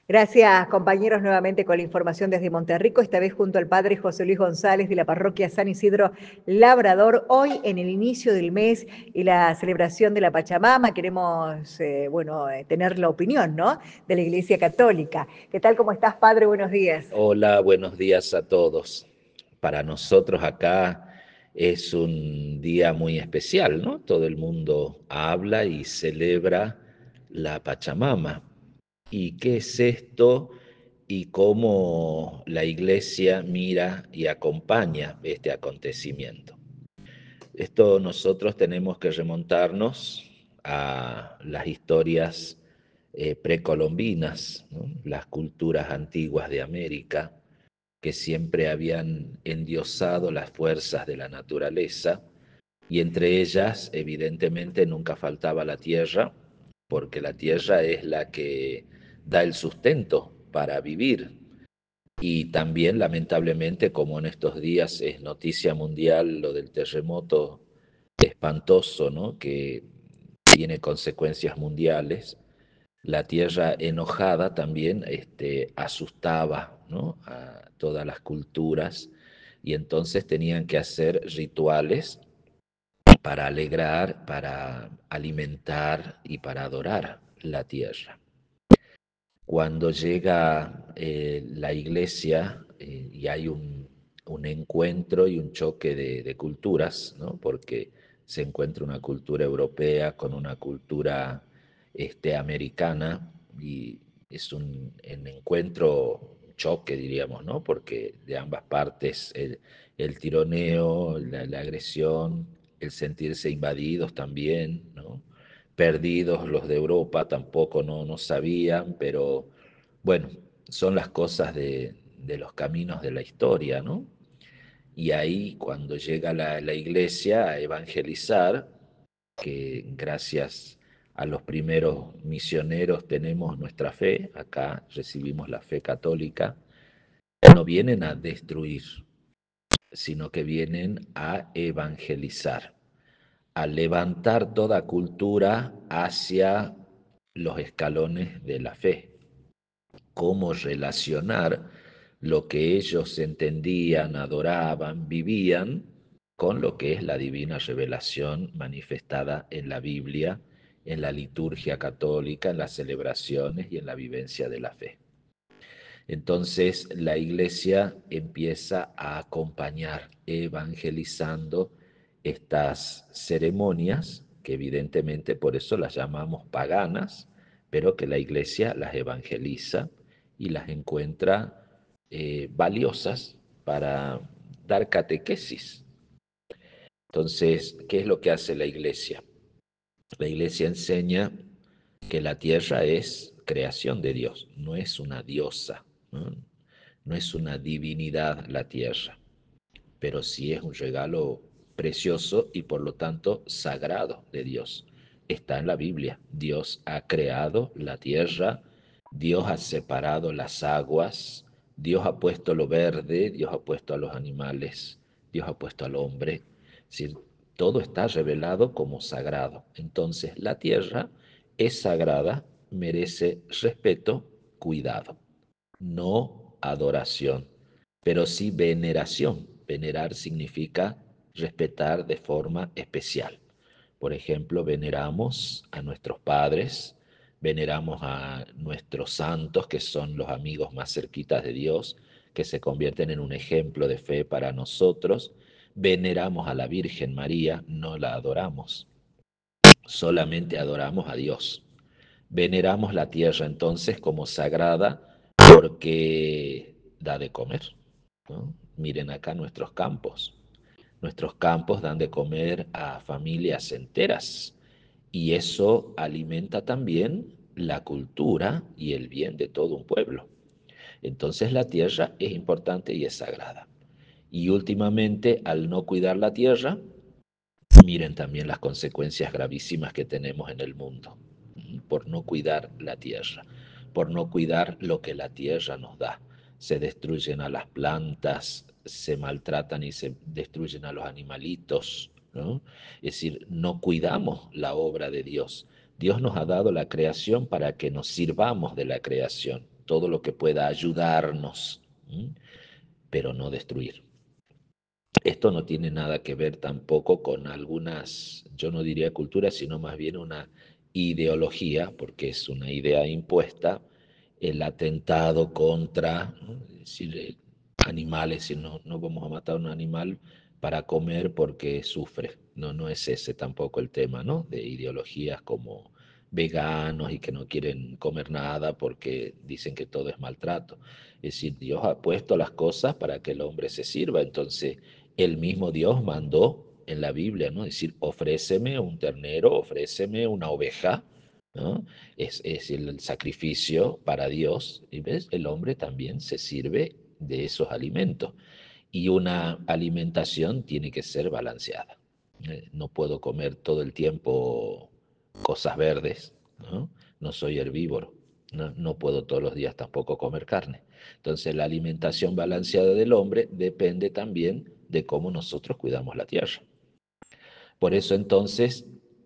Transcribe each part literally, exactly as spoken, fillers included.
Gracias, compañeros, nuevamente con la información desde Monterrico, esta vez junto al padre José Luis González de la parroquia San Isidro Labrador. Hoy, en el inicio del mes y la celebración de la Pachamama, queremos, eh, bueno, eh, tener la opinión, ¿no?, de la Iglesia Católica. ¿Qué tal? ¿Cómo estás, padre? Buenos días. Hola, buenos días a todos. Para nosotros acá es un día muy especial, ¿no? Todo el mundo habla y celebra la Pachamama. ¿Y qué es esto? Y cómo la Iglesia mira y acompaña este acontecimiento. Esto nosotros tenemos que remontarnos a las historias eh, precolombinas, ¿no? Las culturas antiguas de América, que siempre habían endiosado las fuerzas de la naturaleza, y entre ellas, evidentemente, nunca faltaba la tierra, porque la tierra es la que da el sustento para vivir. Y también, lamentablemente, como en estos días es noticia mundial lo del terremoto espantoso, ¿no?, que tiene consecuencias mundiales, la tierra enojada también este, asustaba, ¿no?, a todas las culturas, y entonces tenían que hacer rituales para alegrar, para alimentar y para adorar la tierra. Cuando llega eh, la iglesia eh, y hay un, un, encuentro y un choque de, de culturas, ¿no?, porque se encuentra una cultura europea con una cultura este, americana, y es un, un encuentro, choque, diríamos, ¿no?, porque de ambas partes el, el tironeo, la, la agresión, el sentirse invadidos también, ¿no?, perdidos los de Europa, tampoco no, no sabían, pero bueno, son las cosas de, de los caminos de la historia, ¿no? Y ahí cuando llega la, la iglesia a evangelizar, que gracias a los primeros misioneros tenemos nuestra fe, acá recibimos la fe católica, no vienen a destruir, sino que vienen a evangelizar, a levantar toda cultura hacia los escalones de la fe, cómo relacionar lo que ellos entendían, adoraban, vivían, con lo que es la divina revelación manifestada en la Biblia, en la liturgia católica, en las celebraciones y en la vivencia de la fe. Entonces la iglesia empieza a acompañar, evangelizando estas ceremonias, que evidentemente por eso las llamamos paganas, pero que la iglesia las evangeliza y las encuentra eh, valiosas para dar catequesis. Entonces, ¿qué es lo que hace la iglesia? La iglesia enseña que la tierra es creación de Dios, no es una diosa, ¿no? No es una divinidad la tierra, pero sí es un regalo precioso y por lo tanto sagrado de Dios. Está en la Biblia. Dios ha creado la tierra, Dios ha separado las aguas, Dios ha puesto lo verde, Dios ha puesto a los animales, Dios ha puesto al hombre. Es decir, todo está revelado como sagrado. Entonces la tierra es sagrada, merece respeto, cuidado, no adoración, pero sí veneración. Venerar significa respetar de forma especial. Por ejemplo, veneramos a nuestros padres, veneramos a nuestros santos, que son los amigos más cerquitas de Dios, que se convierten en un ejemplo de fe para nosotros. Veneramos a la Virgen María, no la adoramos, solamente adoramos a Dios. Veneramos la tierra entonces como sagrada porque da de comer, ¿no? Miren acá nuestros campos. Nuestros campos dan de comer a familias enteras, y eso alimenta también la cultura y el bien de todo un pueblo. Entonces la tierra es importante y es sagrada. Y últimamente, al no cuidar la tierra, miren también las consecuencias gravísimas que tenemos en el mundo, por no cuidar la tierra, por no cuidar lo que la tierra nos da. Se destruyen a las plantas, se maltratan y se destruyen a los animalitos, ¿no? Es decir, no cuidamos la obra de Dios. Dios nos ha dado la creación para que nos sirvamos de la creación. todo lo que pueda ayudarnos, ¿m? Pero no destruir. Esto no tiene nada que ver tampoco con algunas, yo no diría culturas, sino más bien una ideología, porque es una idea impuesta, el atentado contra, ¿no? Es decir, eh, animales, y no, no vamos a matar a un animal para comer porque sufre. No, no es ese tampoco el tema, ¿no? De ideologías como veganos y que no quieren comer nada porque dicen que todo es maltrato. Es decir, Dios ha puesto las cosas para que el hombre se sirva, entonces el mismo Dios mandó en la Biblia, ¿no? Es decir, ofréceme un ternero, ofréceme una oveja, ¿no? Es, es el, el sacrificio para Dios, y ves, el hombre también se sirve de esos alimentos. Y una alimentación tiene que ser balanceada. Eh, No puedo comer todo el tiempo cosas verdes, ¿no? No soy herbívoro, no, no puedo todos los días tampoco comer carne. Entonces la alimentación balanceada del hombre depende también de cómo nosotros cuidamos la tierra. Por eso entonces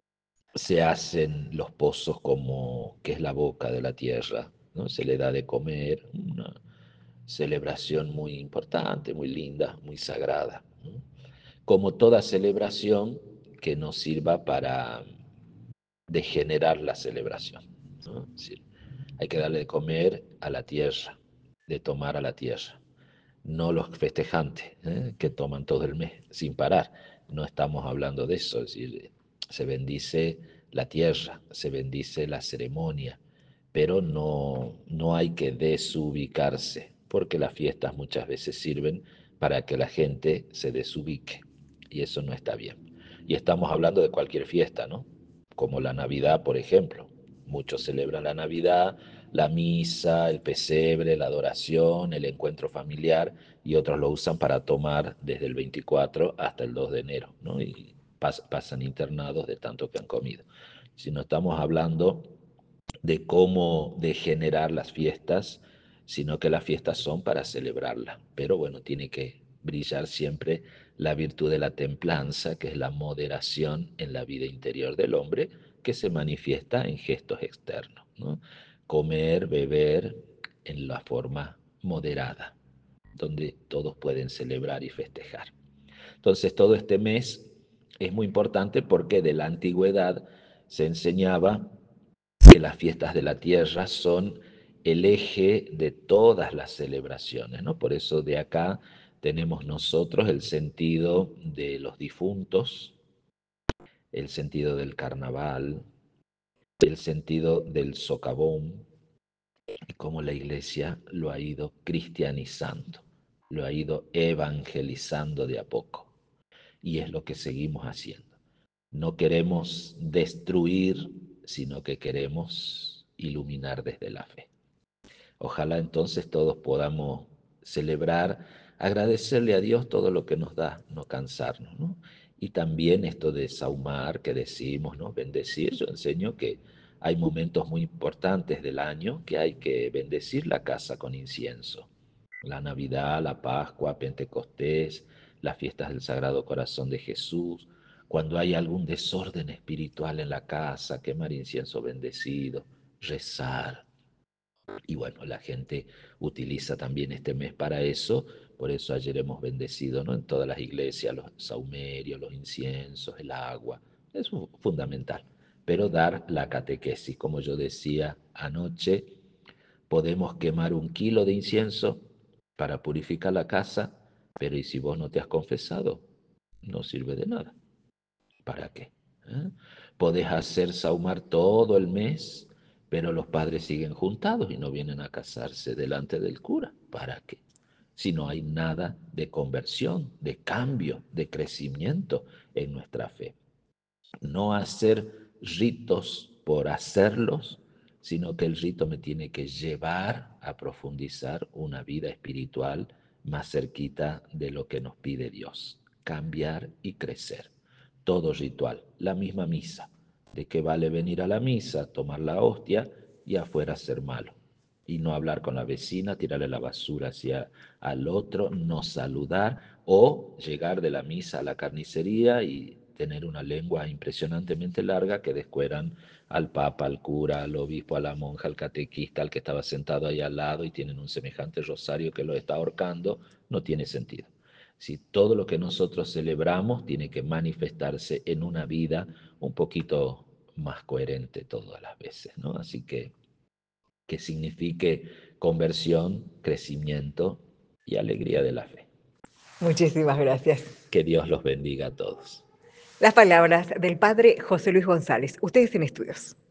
se hacen los pozos como que es la boca de la tierra, ¿no? Se le da de comer, una celebración muy importante, muy linda, muy sagrada, ¿no? Como toda celebración que nos sirva para degenerar la celebración, ¿no? Es decir, hay que darle de comer a la tierra, de tomar a la tierra, no los festejantes, ¿eh? Que toman todo el mes sin parar. No estamos hablando de eso, es decir, se bendice la tierra, se bendice la ceremonia, pero no, no hay que desubicarse, porque las fiestas muchas veces sirven para que la gente se desubique, y eso no está bien. Y estamos hablando de cualquier fiesta, ¿no? Como la Navidad, por ejemplo. Muchos celebran la Navidad, la misa, el pesebre, la adoración, el encuentro familiar, y otros lo usan para tomar desde el veinticuatro hasta el dos de enero, ¿no? Y pas pasan internados de tanto que han comido. Si no estamos hablando de cómo degenerar las fiestas, sino que las fiestas son para celebrarlas. Pero bueno, tiene que brillar siempre la virtud de la templanza, que es la moderación en la vida interior del hombre, que se manifiesta en gestos externos, ¿no? Comer, beber en la forma moderada, donde todos pueden celebrar y festejar. Entonces, todo este mes es muy importante porque de la antigüedad se enseñaba que las fiestas de la tierra son el eje de todas las celebraciones, ¿no? Por eso de acá tenemos nosotros el sentido de los difuntos, el sentido del carnaval, el sentido del socavón, y cómo la iglesia lo ha ido cristianizando, lo ha ido evangelizando de a poco. Y es lo que seguimos haciendo. No queremos destruir, sino que queremos iluminar desde la fe. Ojalá entonces todos podamos celebrar, agradecerle a Dios todo lo que nos da, no cansarnos, ¿no? Y también esto de saumar que decimos, ¿no? Bendecir, yo enseño que hay momentos muy importantes del año que hay que bendecir la casa con incienso. La Navidad, la Pascua, Pentecostés, las fiestas del Sagrado Corazón de Jesús. Cuando hay algún desorden espiritual en la casa, quemar incienso bendecido, rezar. Y bueno, la gente utiliza también este mes para eso, por eso ayer hemos bendecido, ¿no? En todas las iglesias, los saumerios, los inciensos, el agua, es fundamental. Pero dar la catequesis, como yo decía anoche, podemos quemar un kilo de incienso para purificar la casa, pero ¿y si vos no te has confesado? No sirve de nada. ¿Para qué? ¿Eh? Podés hacer saumar todo el mes, pero los padres siguen juntados y no vienen a casarse delante del cura. ¿Para qué? Si no hay nada de conversión, de cambio, de crecimiento en nuestra fe. No hacer ritos por hacerlos, sino que el rito me tiene que llevar a profundizar una vida espiritual más cerquita de lo que nos pide Dios, cambiar y crecer. Todo ritual, la misma misa. ¿De qué vale venir a la misa, tomar la hostia y afuera ser malo? Y no hablar con la vecina, tirarle la basura hacia al otro, no saludar o llegar de la misa a la carnicería y tener una lengua impresionantemente larga que descueran al papa, al cura, al obispo, a la monja, al catequista, al que estaba sentado ahí al lado y tienen un semejante rosario que lo está ahorcando, no tiene sentido. Si todo lo que nosotros celebramos tiene que manifestarse en una vida un poquito más coherente todas las veces, ¿no? Así que que signifique conversión, crecimiento y alegría de la fe. Muchísimas gracias. Que Dios los bendiga a todos. Las palabras del padre José Luis González. Ustedes en estudios.